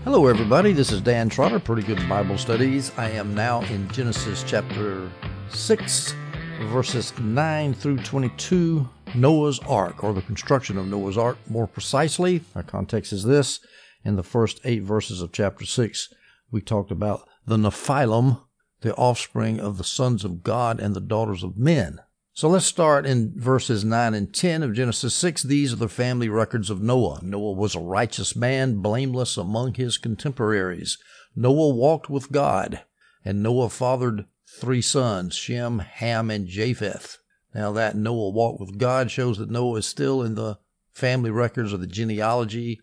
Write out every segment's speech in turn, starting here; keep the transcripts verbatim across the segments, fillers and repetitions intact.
Hello everybody, this is Dan Trotter, Pretty Good Bible Studies. I am now in Genesis chapter six, verses nine through twenty-two, Noah's Ark, or the construction of Noah's Ark. More precisely, our context is this. In the first eight verses of chapter six, we talked about the Nephilim, the offspring of the sons of God and the daughters of men. So let's start in verses nine and ten of Genesis six. These are the family records of Noah. Noah was a righteous man, blameless among his contemporaries. Noah walked with God, and Noah fathered three sons, Shem, Ham, and Japheth. Now that Noah walked with God shows that Noah is still in the family records of the genealogy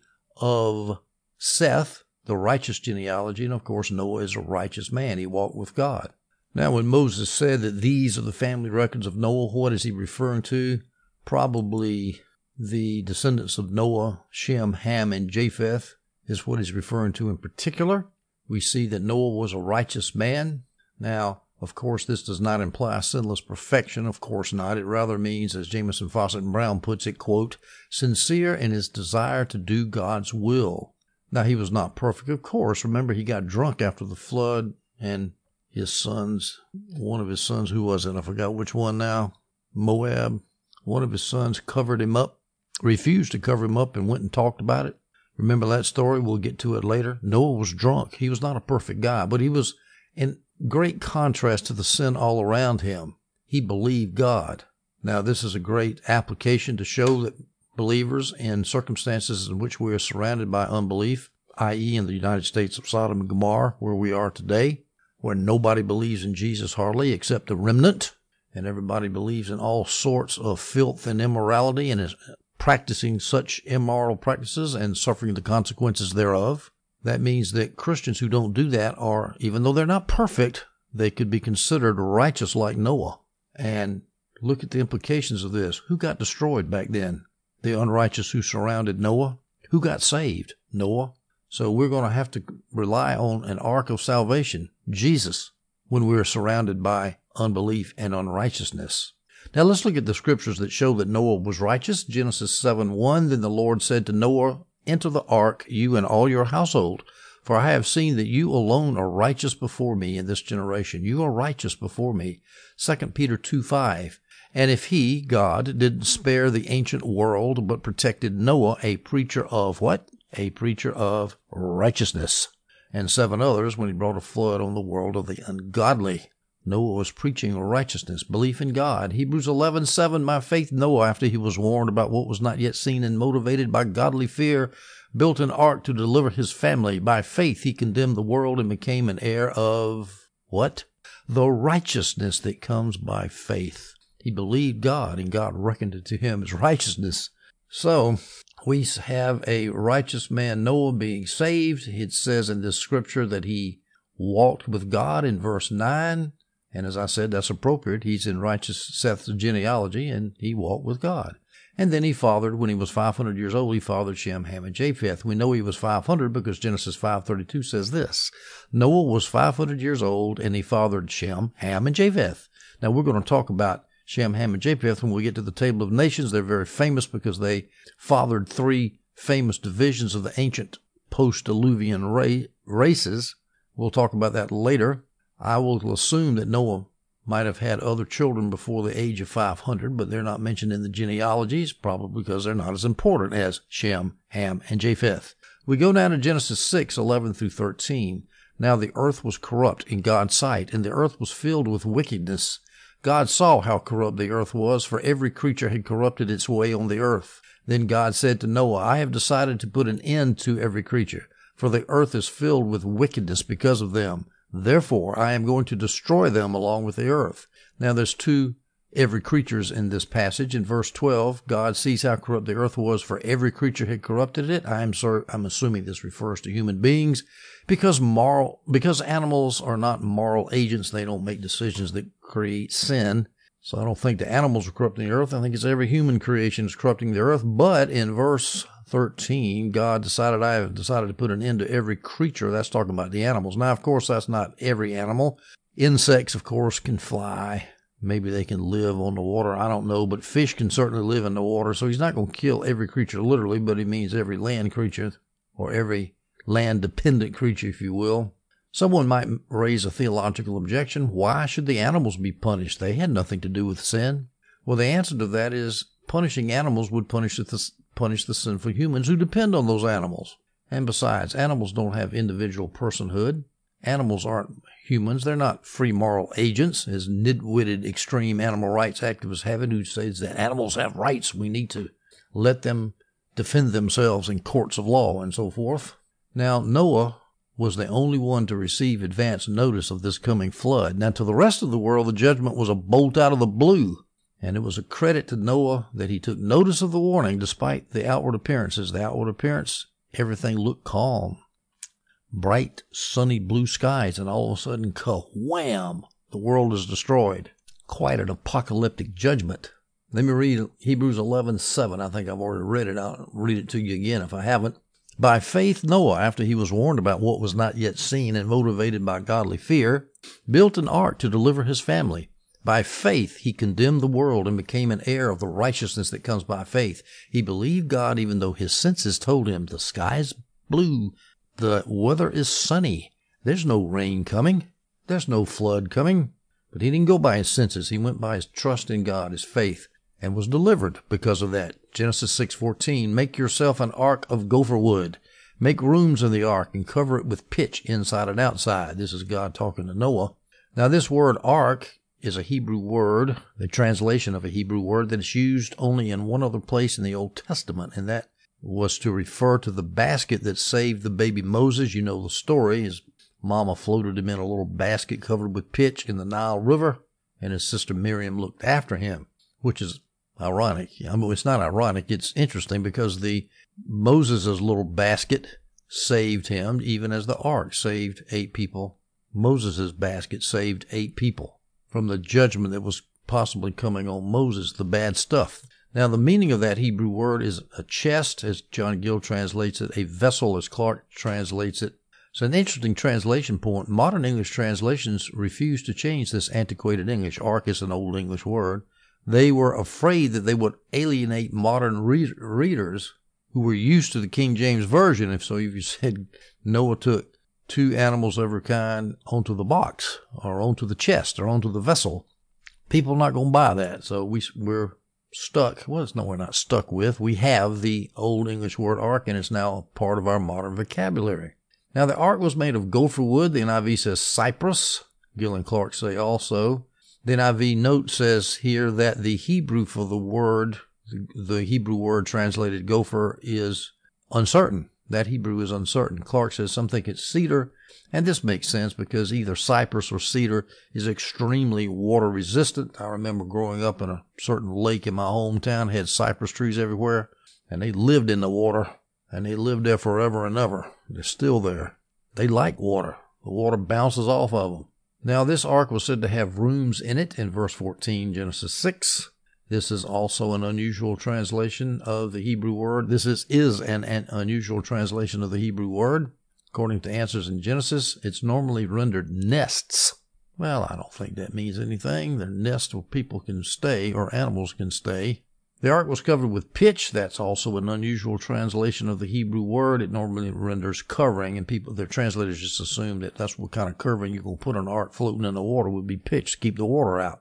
of Seth, the righteous genealogy, and of course Noah is a righteous man. He walked with God. Now, when Moses said that these are the family records of Noah, what is he referring to? Probably the descendants of Noah, Shem, Ham, and Japheth is what he's referring to in particular. We see that Noah was a righteous man. Now, of course, this does not imply sinless perfection. Of course not. It rather means, as Jamieson, Fausset, and Brown puts it, quote, sincere in his desire to do God's will. Now, he was not perfect, of course. Remember, he got drunk after the flood, and his sons, one of his sons, who was it? I forgot which one now. Moab. One of his sons covered him up, refused to cover him up, and went and talked about it. Remember that story? We'll get to it later. Noah was drunk. He was not a perfect guy, but he was in great contrast to the sin all around him. He believed God. Now, this is a great application to show that believers in circumstances in which we are surrounded by unbelief, that is in the United States of Sodom and Gomorrah, where we are today, where nobody believes in Jesus hardly except the remnant, and everybody believes in all sorts of filth and immorality and is practicing such immoral practices and suffering the consequences thereof. That means that Christians who don't do that are, even though they're not perfect, they could be considered righteous like Noah. And look at the implications of this. Who got destroyed back then? The unrighteous who surrounded Noah. Who got saved? Noah. So we're going to have to rely on an ark of salvation, Jesus, when we're surrounded by unbelief and unrighteousness. Now let's look at the scriptures that show that Noah was righteous. Genesis seven one, then the Lord said to Noah, enter the ark, you and all your household, for I have seen that you alone are righteous before me in this generation. You are righteous before me. Second Peter two five, and if he, God, didn't spare the ancient world, but protected Noah, a preacher of what? A preacher of righteousness, and seven others when he brought a flood on the world of the ungodly. Noah was preaching righteousness, belief in God. Hebrews eleven seven, by faith Noah, after he was warned about what was not yet seen and motivated by godly fear, built an ark to deliver his family. By faith he condemned the world and became an heir of what? The righteousness that comes by faith. He believed God, and God reckoned it to him as righteousness. So we have a righteous man, Noah, being saved. It says in this scripture that he walked with God in verse nine. And as I said, that's appropriate. He's in righteous Seth's genealogy, and he walked with God. And then he fathered, when he was five hundred years old, he fathered Shem, Ham, and Japheth. We know he was five hundred because Genesis five thirty-two says this. Noah was five hundred years old, and he fathered Shem, Ham, and Japheth. Now we're going to talk about Shem, Ham, and Japheth when we get to the Table of Nations. They're very famous because they fathered three famous divisions of the ancient post-Diluvian ra- races. We'll talk about that later. I will assume that Noah might have had other children before the age of five hundred, but they're not mentioned in the genealogies, probably because they're not as important as Shem, Ham, and Japheth. We go down to Genesis six eleven through thirteen. Now the earth was corrupt in God's sight, and the earth was filled with wickedness. God saw how corrupt the earth was, for every creature had corrupted its way on the earth. Then God said to Noah, I have decided to put an end to every creature, for the earth is filled with wickedness because of them. Therefore, I am going to destroy them along with the earth. Now, there's two every creatures in this passage. In verse twelve, God sees how corrupt the earth was, for every creature had corrupted it. I'm sorry, I'm assuming this refers to human beings, because moral, because animals are not moral agents. They don't make decisions that create sin. So I don't think the animals are corrupting the earth. I think it's every human creation is corrupting the earth. But in verse thirteen, God decided, I have decided to put an end to every creature. That's talking about the animals. Now, of course, that's not every animal. Insects, of course, can fly. Maybe they can live on the water. I don't know, but fish can certainly live in the water. So he's not going to kill every creature literally, but he means every land creature or every land-dependent creature, if you will. Someone might raise a theological objection. Why should the animals be punished? They had nothing to do with sin. Well, the answer to that is punishing animals would punish the, punish the sinful humans who depend on those animals. And besides, animals don't have individual personhood. Animals aren't humans. They're not free moral agents, as nitwitted extreme animal rights activists have it, who says that animals have rights. We need to let them defend themselves in courts of law and so forth. Now, Noah was the only one to receive advance notice of this coming flood. Now, to the rest of the world, the judgment was a bolt out of the blue, and it was a credit to Noah that he took notice of the warning despite the outward appearances. The outward appearance, everything looked calm. Bright, sunny blue skies, and all of a sudden, ka-wham, the world is destroyed. Quite an apocalyptic judgment. Let me read Hebrews eleven seven. I think I've already read it. I'll read it to you again if I haven't. By faith, Noah, after he was warned about what was not yet seen and motivated by godly fear, built an ark to deliver his family. By faith, he condemned the world and became an heir of the righteousness that comes by faith. He believed God even though his senses told him the sky's blue, the weather is sunny, there's no rain coming, there's no flood coming. But he didn't go by his senses. He went by his trust in God, his faith, and was delivered because of that. Genesis six fourteen, make yourself an ark of gopher wood. Make rooms in the ark and cover it with pitch inside and outside. This is God talking to Noah. Now, this word ark is a Hebrew word, the translation of a Hebrew word that is used only in one other place in the Old Testament, and that was to refer to the basket that saved the baby Moses. You know the story. His mama floated him in a little basket covered with pitch in the Nile River, and his sister Miriam looked after him, which is ironic. I mean, it's not ironic. It's interesting because the Moses' little basket saved him, even as the ark saved eight people. Moses' basket saved eight people from the judgment that was possibly coming on Moses, the bad stuff. Now, the meaning of that Hebrew word is a chest, as John Gill translates it, a vessel, as Clark translates it. It's an interesting translation point. Modern English translations refuse to change this antiquated English. Ark is an old English word. They were afraid that they would alienate modern re- readers who were used to the King James Version. If so, if you said Noah took two animals of every kind onto the box or onto the chest or onto the vessel, people are not going to buy that. So we, we're stuck. Well, it's no, we're not stuck with. We have the old English word ark, and it's now a part of our modern vocabulary. Now, the ark was made of gopher wood. The N I V says cypress. Gill and Clark say also. The N I V note says here that the Hebrew for the word, the Hebrew word translated gopher, is uncertain. That Hebrew is uncertain. Clark says some think it's cedar, and this makes sense because either cypress or cedar is extremely water resistant. I remember growing up in a certain lake in my hometown, had cypress trees everywhere, and they lived in the water, and they lived there forever and ever. They're still there. They like water. The water bounces off of them. Now, this ark was said to have rooms in it in verse fourteen, Genesis six. This is also an unusual translation of the Hebrew word. This is, is an, an unusual translation of the Hebrew word. According to Answers in Genesis, it's normally rendered nests. Well, I don't think that means anything. They're nests where people can stay or animals can stay. The ark was covered with pitch. That's also an unusual translation of the Hebrew word. It normally renders covering, and people, their translators just assume that that's what kind of covering you're going to put on an ark floating in the water would be pitch to keep the water out.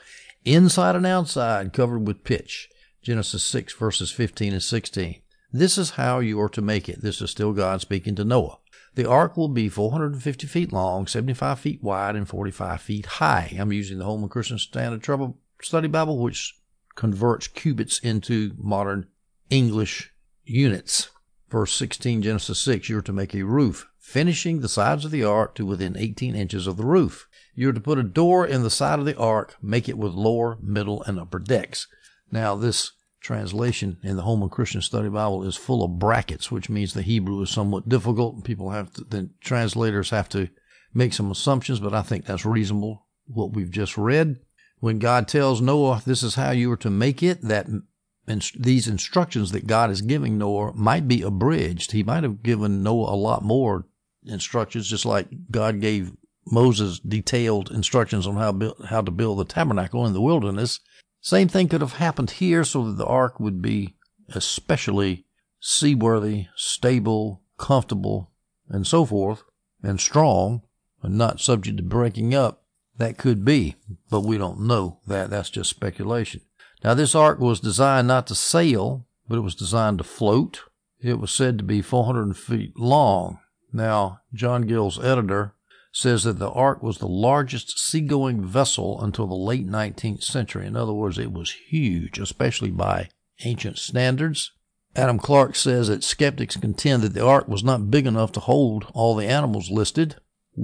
Inside and outside, covered with pitch. Genesis six, verses fifteen and sixteen. This is how you are to make it. This is still God speaking to Noah. The ark will be four hundred fifty feet long, seventy-five feet wide, and forty-five feet high. I'm using the Holman Christian Standard Study Bible, which converts cubits into modern English units. Verse sixteen, Genesis six, you're to make a roof, finishing the sides of the ark to within eighteen inches of the roof. You're to put a door in the side of the ark, make it with lower, middle, and upper decks. Now, this translation in the Holman Christian Study Bible is full of brackets, which means the Hebrew is somewhat difficult. People have to, the translators have to make some assumptions, but I think that's reasonable, what we've just read. When God tells Noah, this is how you are to make it, that inst- these instructions that God is giving Noah might be abridged. He might have given Noah a lot more instructions, just like God gave Moses detailed instructions on how build, how to build the tabernacle in the wilderness. Same thing could have happened here so that the ark would be especially seaworthy, stable, comfortable, and so forth, and strong, and not subject to breaking up. That could be, but we don't know that. That's just speculation. Now, this ark was designed not to sail, but it was designed to float. It was said to be four hundred feet long. Now, John Gill's editor says that the ark was the largest seagoing vessel until the late nineteenth century. In other words, it was huge, especially by ancient standards. Adam Clark says that skeptics contend that the ark was not big enough to hold all the animals listed.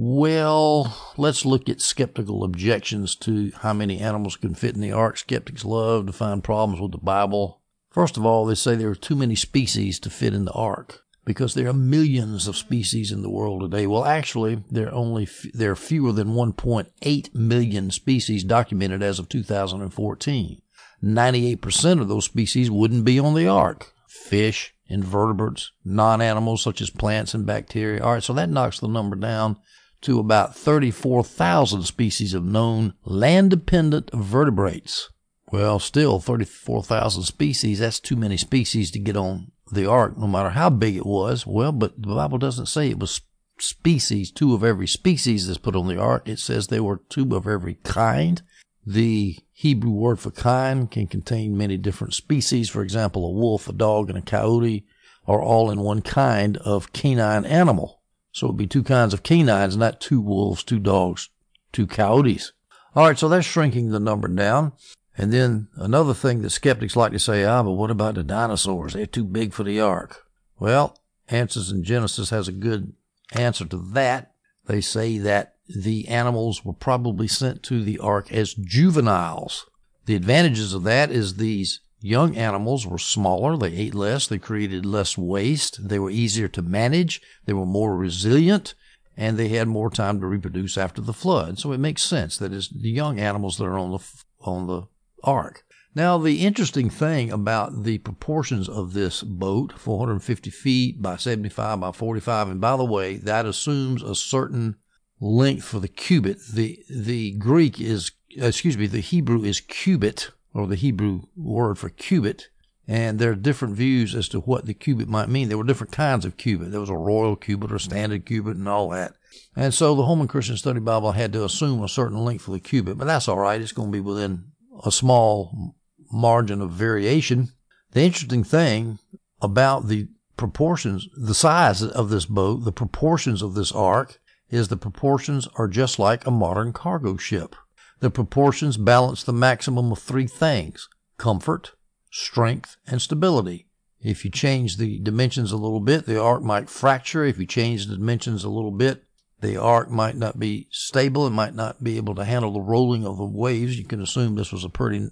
Well, let's look at skeptical objections to how many animals can fit in the ark. Skeptics love to find problems with the Bible. First of all, they say there are too many species to fit in the ark because there are millions of species in the world today. Well, actually, there are only there are fewer than one point eight million species documented as of two thousand fourteen. ninety-eight percent of those species wouldn't be on the ark. Fish, invertebrates, non-animals such as plants and bacteria. All right, so that knocks the number down to about thirty-four thousand species of known land-dependent vertebrates. Well, still, thirty-four thousand species, that's too many species to get on the ark, no matter how big it was. Well, but the Bible doesn't say it was species, two of every species that's put on the ark. It says there were two of every kind. The Hebrew word for kind can contain many different species. For example, a wolf, a dog, and a coyote are all in one kind of canine animal. So it would be two kinds of canines, not two wolves, two dogs, two coyotes. All right, so that's shrinking the number down. And then another thing that skeptics like to say, ah, but what about the dinosaurs? They're too big for the ark. Well, Answers in Genesis has a good answer to that. They say that the animals were probably sent to the ark as juveniles. The advantages of that is these young animals were smaller, they ate less, they created less waste, they were easier to manage, they were more resilient, and they had more time to reproduce after the flood. So it makes sense that it's the young animals that are on the on the ark. Now, the interesting thing about the proportions of this boat, four hundred fifty feet by seventy-five by forty-five, and by the way, that assumes a certain length for the cubit. The the Greek is, excuse me, the Hebrew is cubit, or the Hebrew word for cubit, and there are different views as to what the cubit might mean. There were different kinds of cubit. There was a royal cubit or standard cubit and all that. And so the Holman Christian Study Bible had to assume a certain length for the cubit, but that's all right. It's going to be within a small margin of variation. The interesting thing about the proportions, the size of this boat, the proportions of this ark, is the proportions are just like a modern cargo ship. The proportions balance the maximum of three things: comfort, strength, and stability. If you change the dimensions a little bit, the ark might fracture. If you change the dimensions a little bit, the ark might not be stable. It might not be able to handle the rolling of the waves. You can assume this was a pretty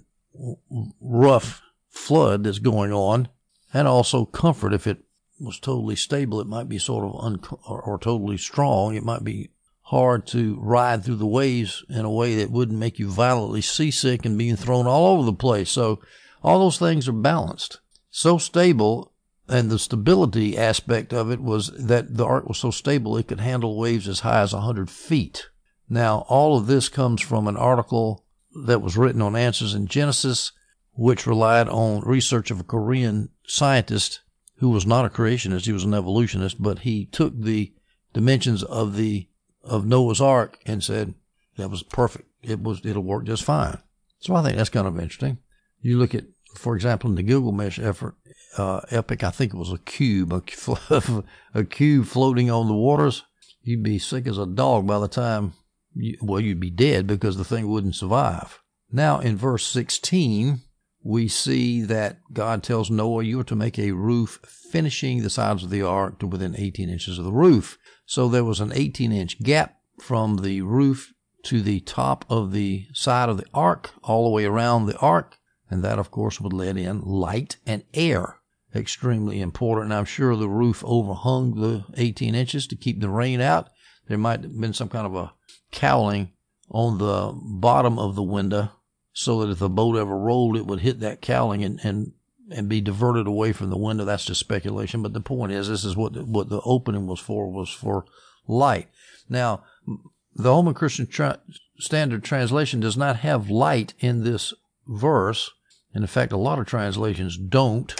rough flood that's going on. And also comfort. If it was totally stable, it might be sort of un- or, or totally strong. It might be hard to ride through the waves in a way that wouldn't make you violently seasick and being thrown all over the place. So all those things are balanced. So stable, and the stability aspect of it was that the ark was so stable it could handle waves as high as one hundred feet. Now, all of this comes from an article that was written on Answers in Genesis, which relied on research of a Korean scientist who was not a creationist, he was an evolutionist, but he took the dimensions of the of Noah's Ark and said that was perfect. It was it'll work just fine. So I think that's kind of interesting. You look at, for example, in the Gilgamesh effort, uh, epic, I think it was a cube, a, a cube floating on the waters. You'd be sick as a dog by the time, you, well, you'd be dead because the thing wouldn't survive. Now, in verse sixteen, we see that God tells Noah, you are to make a roof finishing the sides of the ark to within eighteen inches of the roof. So there was an eighteen inch gap from the roof to the top of the side of the ark, all the way around the ark. And that, of course, would let in light and air. Extremely important. And I'm sure the roof overhung the eighteen inches to keep the rain out. There might have been some kind of a cowling on the bottom of the window so that if the boat ever rolled, it would hit that cowling and, and, and be diverted away from the window. That's just speculation. But the point is, this is what the, what the opening was for, was for light. Now, the Holman Christian Tra- Standard Translation does not have light in this verse. And in fact, a lot of translations don't.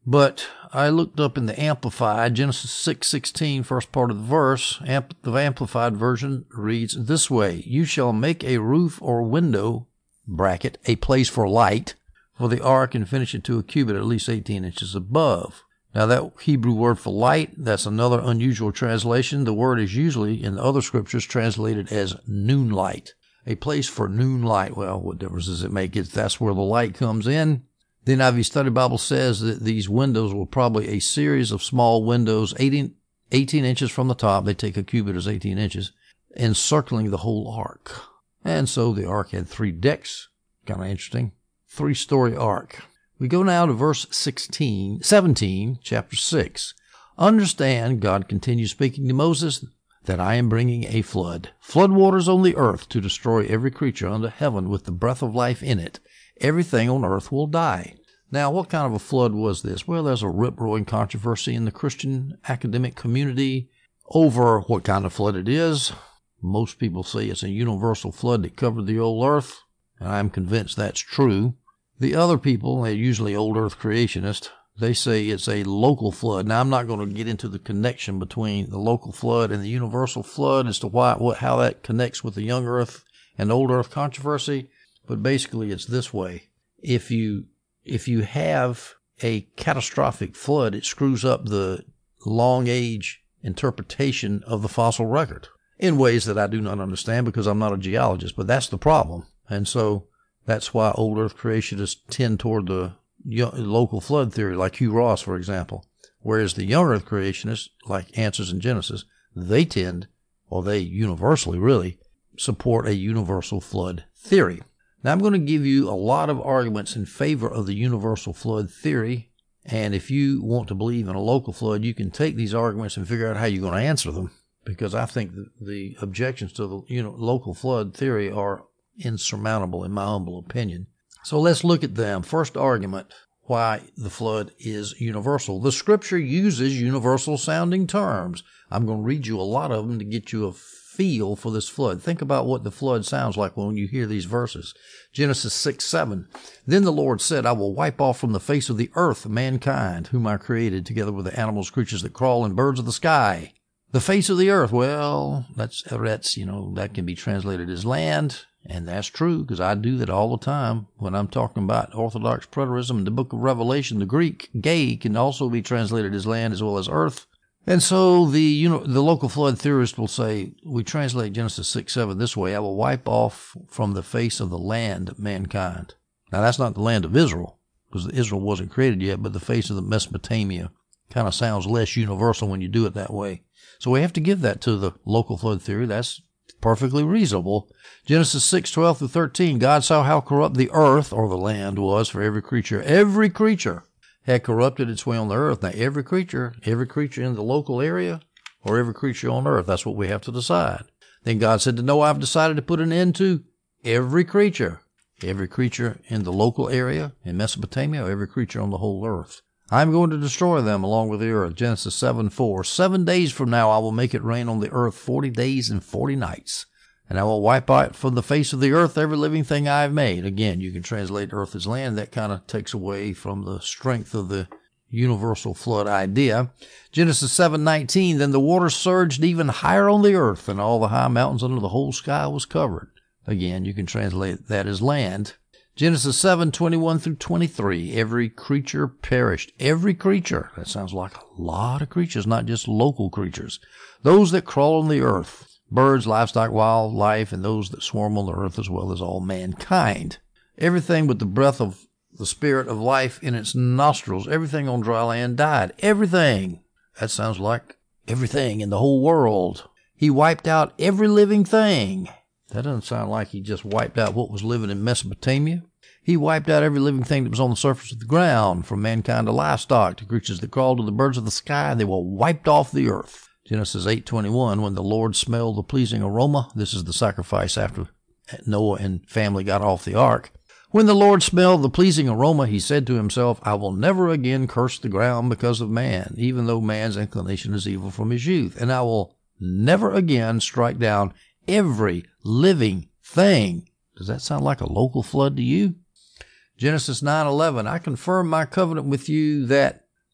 But I looked up in the Amplified, Genesis six sixteen, first part of the verse. Amp- the Amplified version reads this way: "You shall make a roof or window, bracket, a place for light, for the ark, and finish it to a cubit at least eighteen inches above." Now that Hebrew word for light, that's another unusual translation. The word is usually in the other scriptures translated as noonlight. A place for noonlight. Well, what difference does it make? It's, that's where the light comes in. The N I V Study Bible says that these windows were probably a series of small windows, eighteen, eighteen inches from the top. They take a cubit as eighteen inches, encircling the whole ark. And so the ark had three decks. Kind of interesting. Three-story ark. We go now to verse sixteen, seventeen, chapter six. "Understand," God continues speaking to Moses, "that I am bringing a flood, flood waters on the earth to destroy every creature under heaven with the breath of life in it. Everything on earth will die." Now, what kind of a flood was this? Well, there's a rip-roaring controversy in the Christian academic community over what kind of flood it is. Most people say it's a universal flood that covered the old earth, and I'm convinced that's true. The other people, they're usually old earth creationists, they say it's a local flood. Now, I'm not going to get into the connection between the local flood and the universal flood as to why, what, how that connects with the young earth and old earth controversy. But basically, it's this way. If you, if you have a catastrophic flood, it screws up the long age interpretation of the fossil record in ways that I do not understand because I'm not a geologist, but that's the problem. And so that's why old earth creationists tend toward the local flood theory, like Hugh Ross, for example. Whereas the young earth creationists, like Answers in Genesis, they tend, or they universally really, support a universal flood theory. Now, I'm going to give you a lot of arguments in favor of the universal flood theory, and if you want to believe in a local flood, you can take these arguments and figure out how you're going to answer them, because I think the, the objections to the you know, local flood theory are insurmountable, in my humble opinion. So let's look at them. First argument, why the flood is universal. The scripture uses universal sounding terms. I'm going to read you a lot of them to get you a feel for this flood. Think about what the flood sounds like when you hear these verses. Genesis six seven. "Then the Lord said, I will wipe off from the face of the earth mankind, whom I created, together with the animals, creatures that crawl, and birds of the sky." The face of the earth, well, that's, that's, you know, that can be translated as land. And that's true, because I do that all the time when I'm talking about Orthodox preterism in the book of Revelation. The Greek gay can also be translated as land as well as earth. And so the you know the local flood theorist will say, we translate Genesis six seven this way: "I will wipe off from the face of the land mankind." Now, that's not the land of Israel, because Israel wasn't created yet, but the face of the Mesopotamia. Kind of sounds less universal when you do it that way. So we have to give that to the local flood theory. That's perfectly reasonable. Genesis six twelve through thirteen, "God saw how corrupt the earth," or the land, "was for every creature." Every creature had corrupted its way on the earth. Now, every creature, every creature in the local area, or every creature on earth, that's what we have to decide. Then God said to Noah, "I've decided to put an end to every creature." Every creature in the local area in Mesopotamia, or every creature on the whole earth. "I'm going to destroy them along with the earth." Genesis seven four. "Seven days from now I will make it rain on the earth forty days and forty nights. And I will wipe out from the face of the earth every living thing I have made." Again, you can translate earth as land. That kind of takes away from the strength of the universal flood idea. Genesis seven nineteen. "Then the waters surged even higher on the earth, and all the high mountains under the whole sky was covered." Again, you can translate that as land. Genesis seven twenty-one through twenty-three. "Every creature perished." Every creature. That sounds like a lot of creatures, not just local creatures. "Those that crawl on the earth, birds, livestock, wildlife, and those that swarm on the earth, as well as all mankind." Everything with the breath of the spirit of life in its nostrils, everything on dry land died. Everything. That sounds like everything in the whole world. He wiped out every living thing. That doesn't sound like he just wiped out what was living in Mesopotamia. He wiped out every living thing that was on the surface of the ground, from mankind to livestock, to creatures that crawled, to the birds of the sky. They were wiped off the earth. Genesis eight twenty-one, "When the Lord smelled the pleasing aroma," this is the sacrifice after Noah and family got off the ark. "When the Lord smelled the pleasing aroma, he said to himself, I will never again curse the ground because of man, even though man's inclination is evil from his youth. And I will never again strike down every living thing." Does that sound like a local flood to you? Genesis nine eleven, "I confirm my covenant with you that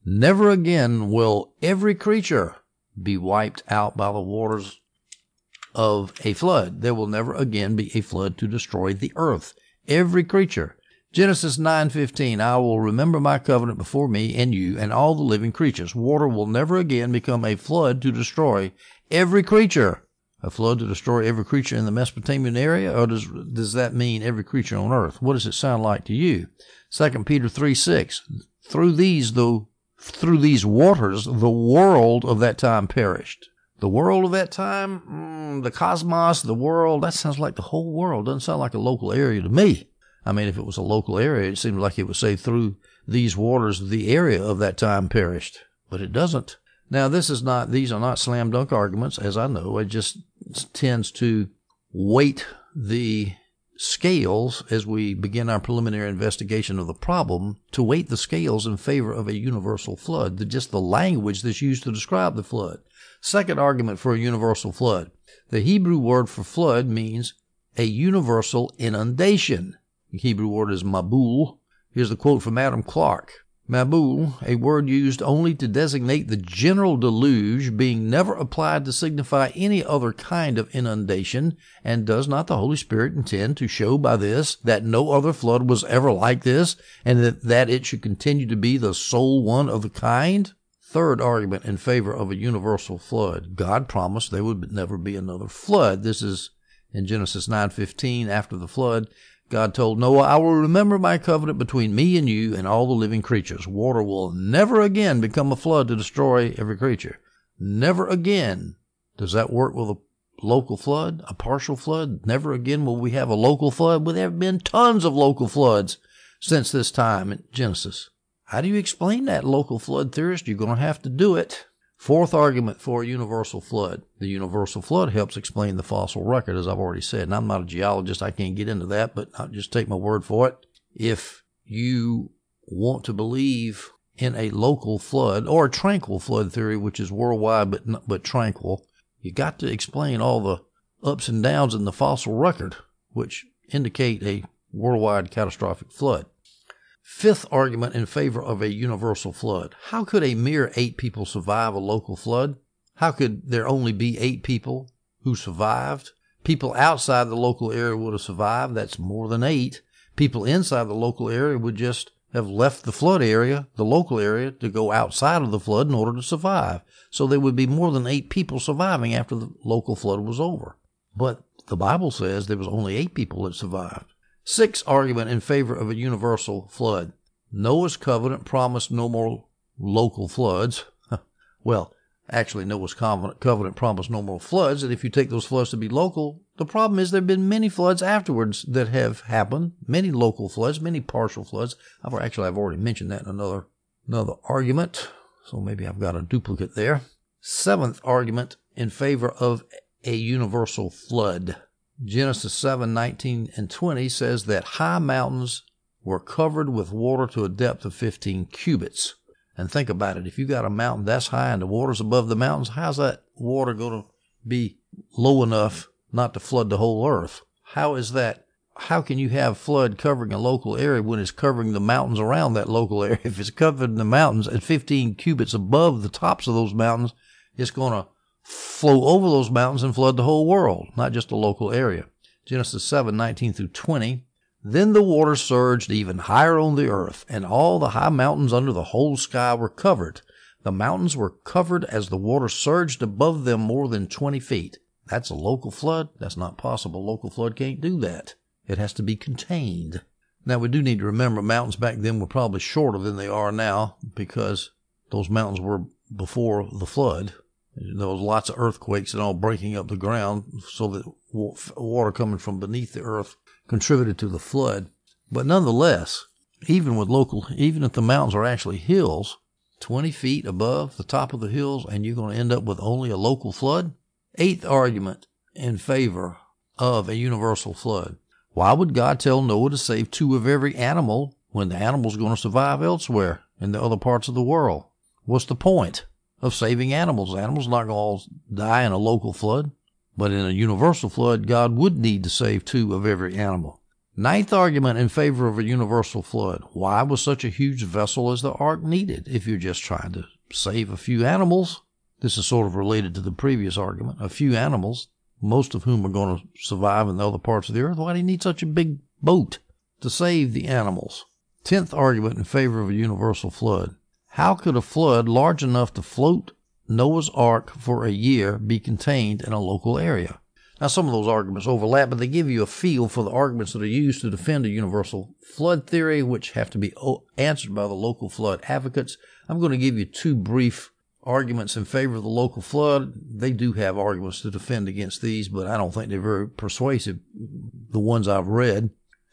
Never again will every creature be wiped out by the waters of a flood. There will never again be a flood to destroy the earth. Every creature. Genesis nine fifteen, I will remember my covenant before me and you and all the living creatures. Water will never again become a flood to destroy every creature. A flood to destroy every creature in the Mesopotamian area, or does does that mean every creature on earth? What does it sound like to you? Second Peter three six, through these, though, through these waters, the world of that time perished. The world of that time, mm, the cosmos, the world, that sounds like the whole world. Doesn't sound like a local area to me. I mean, if it was a local area, it seems like it would say through these waters, the area of that time perished. But it doesn't. Now, this is not, these are not slam dunk arguments, as I know. It just tends to weight the scales as we begin our preliminary investigation of the problem, to weight the scales in favor of a universal flood, the, just the language that's used to describe the flood. Second argument for a universal flood. The Hebrew word for flood means a universal inundation. The Hebrew word is mabul. Here's the quote from Adam Clarke. Mabul, a word used only to designate the general deluge, being never applied to signify any other kind of inundation, and does not the Holy Spirit intend to show by this that no other flood was ever like this, and that, that it should continue to be the sole one of the kind? Third argument in favor of a universal flood. God promised there would never be another flood. This is in Genesis nine fifteen, after the flood. God told Noah, I will remember my covenant between me and you and all the living creatures. Water will never again become a flood to destroy every creature. Never again. Does that work with a local flood, a partial flood? Never again will we have a local flood. Well, there have been tons of local floods since this time in Genesis. How do you explain that, local flood theorist? You're going to have to do it. Fourth argument for a universal flood. The universal flood helps explain the fossil record, as I've already said. And I'm not a geologist. I can't get into that, but I'll just take my word for it. If you want to believe in a local flood or a tranquil flood theory, which is worldwide but but tranquil, you got to explain all the ups and downs in the fossil record, which indicate a worldwide catastrophic flood. Fifth argument in favor of a universal flood. How could a mere eight people survive a local flood? How could there only be eight people who survived? People outside the local area would have survived. That's more than eight. People inside the local area would just have left the flood area, the local area, to go outside of the flood in order to survive. So there would be more than eight people surviving after the local flood was over. But the Bible says there was only eight people that survived. Sixth argument in favor of a universal flood. Noah's covenant promised no more local floods. Well, actually, Noah's covenant promised no more floods, and if you take those floods to be local, the problem is there have been many floods afterwards that have happened, many local floods, many partial floods. I've actually, I've already mentioned that in another, another argument, so maybe I've got a duplicate there. Seventh argument in favor of a universal flood. Genesis seven nineteen and twenty says that high mountains were covered with water to a depth of fifteen cubits. And think about it. If you got a mountain that's high and the water's above the mountains, how's that water going to be low enough not to flood the whole earth? How is that? How can you have flood covering a local area when it's covering the mountains around that local area? If it's covered in the mountains at fifteen cubits above the tops of those mountains, it's going to flow over those mountains and flood the whole world, not just a local area. Genesis seven nineteen through twenty. Then the water surged even higher on the earth, and all the high mountains under the whole sky were covered. The mountains were covered as the water surged above them more than twenty feet. That's a local flood? That's not possible. Local flood can't do that. It has to be contained. Now, we do need to remember mountains back then were probably shorter than they are now, because those mountains were before the flood. There was lots of earthquakes and all breaking up the ground, so that water coming from beneath the earth contributed to the flood. But nonetheless, even with local, even if the mountains are actually hills, twenty feet above the top of the hills, and you're going to end up with only a local flood? Eighth argument in favor of a universal flood. Why would God tell Noah to save two of every animal when the animal's going to survive elsewhere in the other parts of the world? What's the point of saving animals? Animals not going to all die in a local flood. But in a universal flood, God would need to save two of every animal. Ninth argument in favor of a universal flood. Why was such a huge vessel as the ark needed if you're just trying to save a few animals? This is sort of related to the previous argument. A few animals, most of whom are going to survive in the other parts of the earth. Why do you need such a big boat to save the animals? Tenth argument in favor of a universal flood. How could a flood large enough to float Noah's Ark for a year be contained in a local area? Now, some of those arguments overlap, but they give you a feel for the arguments that are used to defend a universal flood theory, which have to be answered by the local flood advocates. I'm going to give you two brief arguments in favor of the local flood. They do have arguments to defend against these, but I don't think they're very persuasive, the ones I've read.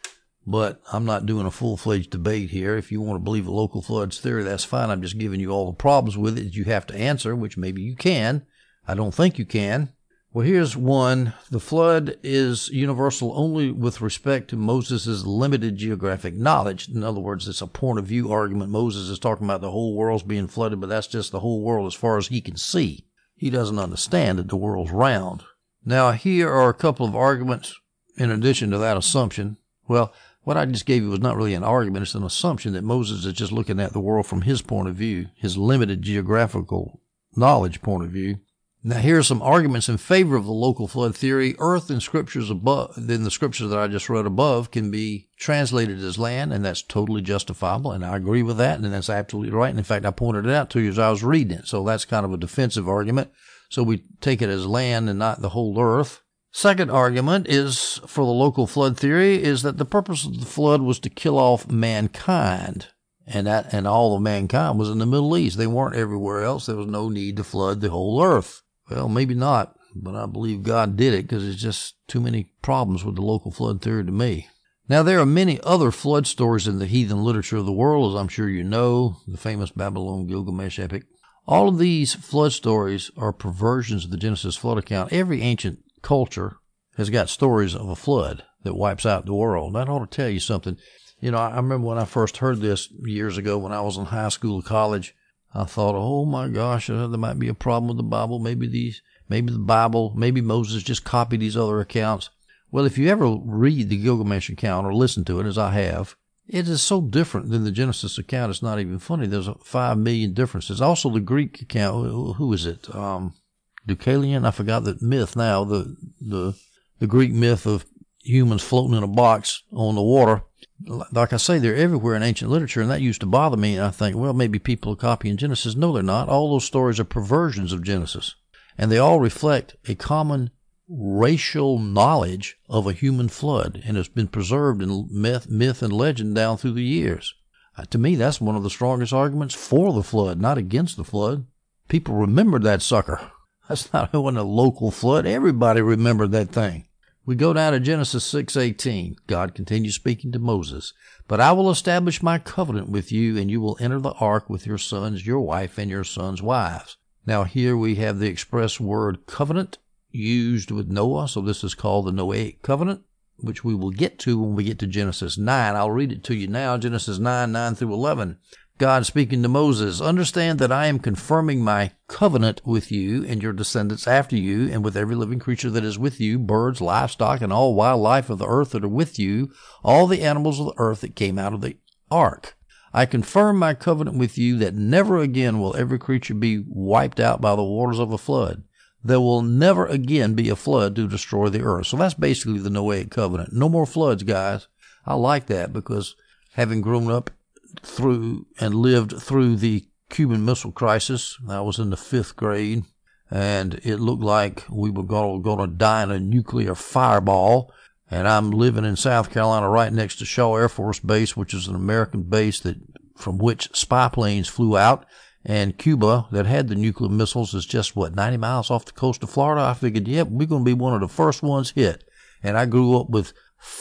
But I'm not doing a full-fledged debate here. If you want to believe the local floods theory, that's fine. I'm just giving you all the problems with it that you have to answer, which maybe you can. I don't think you can. Well, here's one. The flood is universal only with respect to Moses' limited geographic knowledge. In other words, it's a point of view argument. Moses is talking about the whole world's being flooded, but that's just the whole world as far as he can see. He doesn't understand that the world's round. Now, here are a couple of arguments in addition to that assumption. Well, what I just gave you was not really an argument. It's an assumption that Moses is just looking at the world from his point of view, his limited geographical knowledge point of view. Now, here are some arguments in favor of the local flood theory. Earth in scriptures above, in the scriptures that I just read above, can be translated as land, and that's totally justifiable, and I agree with that, and that's absolutely right. And in fact, I pointed it out to you as I was reading it, so that's kind of a defensive argument. So we take it as land and not the whole earth. Second argument is for the local flood theory is that the purpose of the flood was to kill off mankind. And that, and all of mankind was in the Middle East. They weren't everywhere else. There was no need to flood the whole earth. Well, maybe not, but I believe God did it because there's just too many problems with the local flood theory to me. Now, there are many other flood stories in the heathen literature of the world, as I'm sure you know, the famous Babylon Gilgamesh epic. All of these flood stories are perversions of the Genesis flood account. Every ancient culture has got stories of a flood that wipes out the world. That ought to tell you something. You know, I remember when I first heard this years ago when I was in high school or college, I thought, oh my gosh, uh, there might be a problem with the Bible. Maybe these, maybe the Bible, maybe Moses just copied these other accounts. Well, if you ever read the Gilgamesh account or listen to it, as I have, it is so different than the Genesis account. It's not even funny. There's five million differences. Also, the Greek account, who is it? Um, Deucalion? I forgot the myth now. The, the, the Greek myth of humans floating in a box on the water. Like I say, they're everywhere in ancient literature, and that used to bother me. And I think, well, maybe people are copying Genesis. No, they're not. All those stories are perversions of Genesis, and they all reflect a common racial knowledge of a human flood, and it's been preserved in myth, myth and legend down through the years. Uh, to me, that's one of the strongest arguments for the flood, not against the flood. People remembered that sucker. That's not it wasn't a local flood. Everybody remembered that thing. We go down to Genesis six eighteen. God continues speaking to Moses. But I will establish my covenant with you, and you will enter the ark with your sons, your wife, and your sons' wives. Now here we have the express word covenant used with Noah, so this is called the Noahic covenant, which we will get to when we get to Genesis nine. I'll read it to you now, Genesis nine, nine through eleven. God speaking to Moses, understand that I am confirming my covenant with you and your descendants after you, and with every living creature that is with you, birds, livestock, and all wildlife of the earth that are with you, all the animals of the earth that came out of the ark. I confirm my covenant with you that never again will every creature be wiped out by the waters of a flood. There will never again be a flood to destroy the earth. So that's basically the Noahic covenant. No more floods, guys. I like that because having grown up through and lived through the Cuban Missile Crisis, I was in the fifth grade, and it looked like we were going to die in a nuclear fireball. And I'm living in South Carolina right next to Shaw Air Force Base, which is an American base that from which spy planes flew out. And Cuba, that had the nuclear missiles, is just, what, ninety miles off the coast of Florida? I figured, yep, we're going to be one of the first ones hit. And I grew up with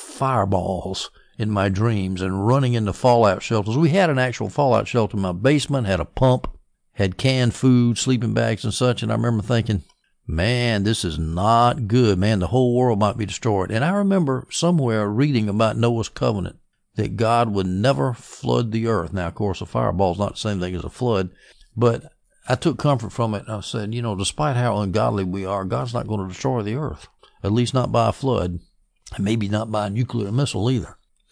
fireballs in my dreams and running into fallout shelters. We had an actual fallout shelter in my basement, had a pump, had canned food, sleeping bags and such. And I remember thinking, man, this is not good, man. The whole world might be destroyed. And I remember somewhere reading about Noah's covenant that God would never flood the earth. Now, of course, a fireball is not the same thing as a flood, but I took comfort from it. I said, you know, despite how ungodly we are, God's not going to destroy the earth, at least not by a flood. And maybe not by a nuclear missile either.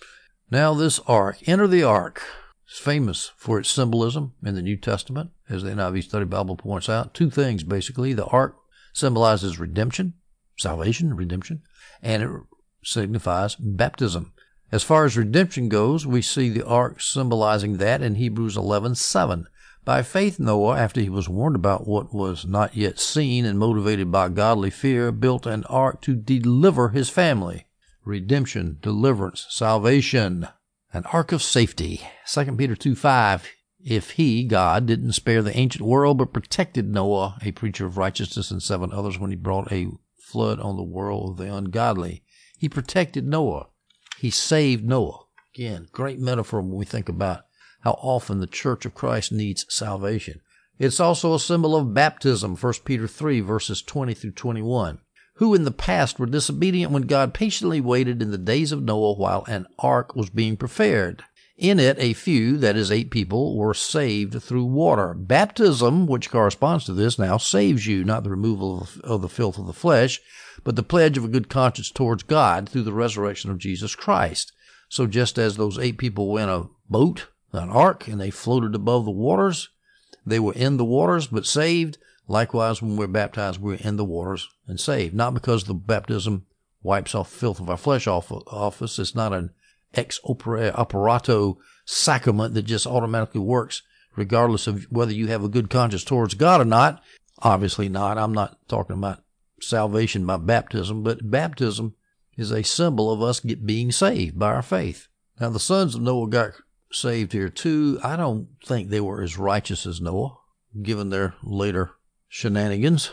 Now this ark, enter the ark. It's famous for its symbolism in the New Testament, as the N I V Study Bible points out. Two things, basically. The ark symbolizes redemption, salvation, redemption, and it signifies baptism. As far as redemption goes, we see the ark symbolizing that in Hebrews eleven seven. By faith, Noah, after he was warned about what was not yet seen and motivated by godly fear, built an ark to deliver his family. Redemption, deliverance, salvation, an ark of safety. Second Peter two five. If he, God, didn't spare the ancient world, but protected Noah, a preacher of righteousness, and seven others when he brought a flood on the world of the ungodly. He protected Noah. He saved Noah. Again, great metaphor when we think about how often the Church of Christ needs salvation. It's also a symbol of baptism, First Peter three, verses twenty through twenty-one. Who in the past were disobedient when God patiently waited in the days of Noah while an ark was being prepared. In it, a few, that is, eight people, were saved through water. Baptism, which corresponds to this, now saves you, not the removal of the filth of the flesh, but the pledge of a good conscience towards God through the resurrection of Jesus Christ. So just as those eight people were in a boat, an ark, and they floated above the waters, they were in the waters but saved. Likewise, when we're baptized, we're in the waters and saved. Not because the baptism wipes off the filth of our flesh off of us. It's not an ex operato sacrament that just automatically works regardless of whether you have a good conscience towards God or not. Obviously not. I'm not talking about salvation by baptism, but baptism is a symbol of us get, being saved by our faith. Now, the sons of Noah got saved here too. I don't think they were as righteous as Noah, given their later shenanigans,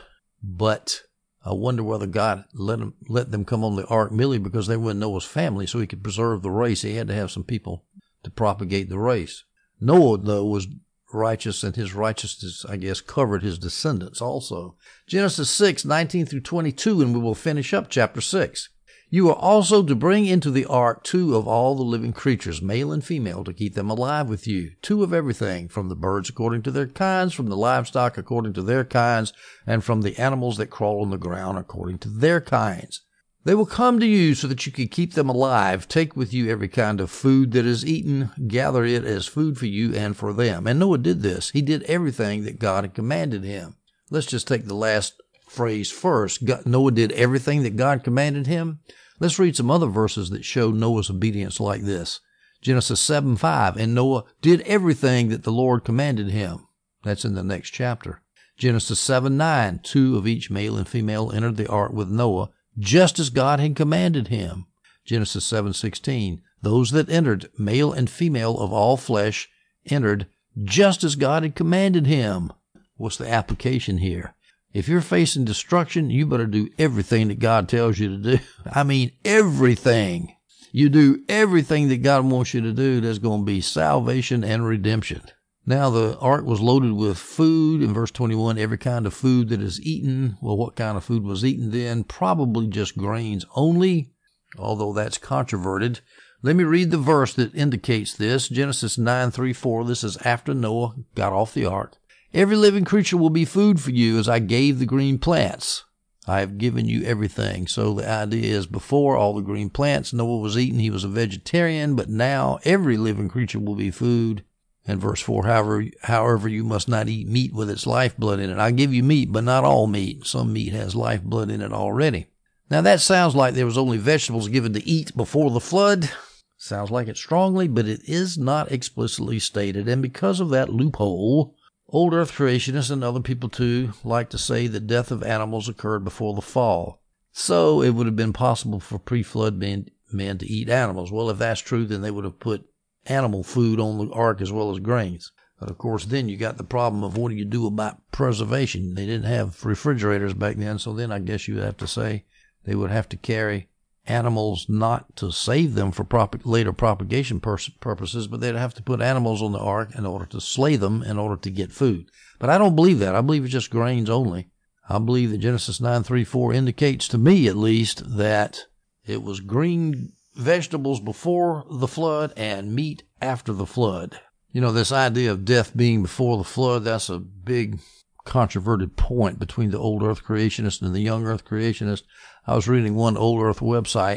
but I wonder whether God let them, let them come on the ark merely because they were in Noah's family so he could preserve the race. He had to have some people to propagate the race. Noah, though, was righteous, and his righteousness, I guess, covered his descendants also. Genesis six, nineteen through twenty-two, and we will finish up chapter six. You are also to bring into the ark two of all the living creatures, male and female, to keep them alive with you. Two of everything, from the birds according to their kinds, from the livestock according to their kinds, and from the animals that crawl on the ground according to their kinds. They will come to you so that you can keep them alive. Take with you every kind of food that is eaten. Gather it as food for you and for them. And Noah did this. He did everything that God had commanded him. Let's just take the last phrase first. God, Noah did everything that God commanded him. Let's read some other verses that show Noah's obedience like this. Genesis seven five, and Noah did everything that the Lord commanded him. That's in the next chapter. Genesis seven nine, two of each male and female entered the ark with Noah, just as God had commanded him. Genesis seven sixteen, those that entered, male and female of all flesh, entered just as God had commanded him. What's the application here? If you're facing destruction, you better do everything that God tells you to do. I mean, everything. You do everything that God wants you to do. There's going to be salvation and redemption. Now, the ark was loaded with food. In verse twenty-one, every kind of food that is eaten. Well, what kind of food was eaten then? Probably just grains only, although that's controverted. Let me read the verse that indicates this. Genesis nine three four. This is after Noah got off the ark. Every living creature will be food for you as I gave the green plants. I have given you everything. So the idea is before all the green plants Noah was eating, he was a vegetarian, but now every living creature will be food. And verse four, however, however, you must not eat meat with its lifeblood in it. I give you meat, but not all meat. Some meat has lifeblood in it already. Now that sounds like there was only vegetables given to eat before the flood. Sounds like it strongly, but it is not explicitly stated. And because of that loophole, old earth creationists and other people too like to say the death of animals occurred before the fall. So it would have been possible for pre-flood men, men to eat animals. Well, if that's true, then they would have put animal food on the ark as well as grains. But of course, then you got the problem of what do you do about preservation? They didn't have refrigerators back then, so then I guess you would have to say they would have to carry animals not to save them for prop- later propagation pur- purposes, but they'd have to put animals on the ark in order to slay them in order to get food. But I don't believe that. I believe it's just grains only. I believe that Genesis nine three four indicates, to me at least, that it was green vegetables before the flood and meat after the flood. You know, this idea of death being before the flood, that's a big controverted point between the old earth creationist and the young earth creationist. I was reading one old earth website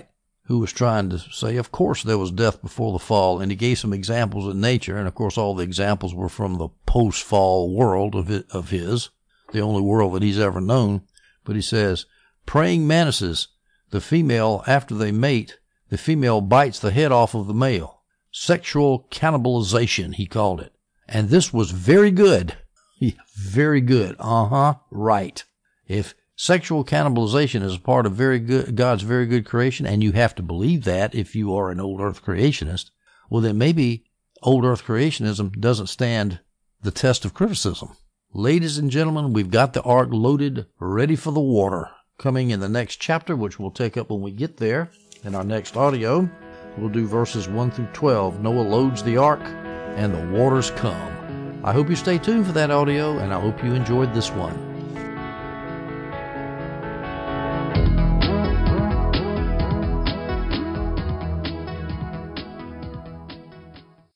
who was trying to say, of course there was death before the fall, and he gave some examples in nature, and of course all the examples were from the post-fall world of it, of his, the only world that he's ever known. But he says, praying mantises, the female, after they mate, the female bites the head off of the male. Sexual cannibalization, he called it. And this was very good. Very good. Uh-huh. Right. If sexual cannibalization is a part of very good, God's very good creation, and you have to believe that if you are an old earth creationist, well, then maybe old earth creationism doesn't stand the test of criticism. Ladies and gentlemen, we've got the ark loaded, ready for the water. Coming in the next chapter, which we'll take up when we get there in our next audio, we'll do verses one through twelve. Noah loads the ark, and the waters come. I hope you stay tuned for that audio, and I hope you enjoyed this one.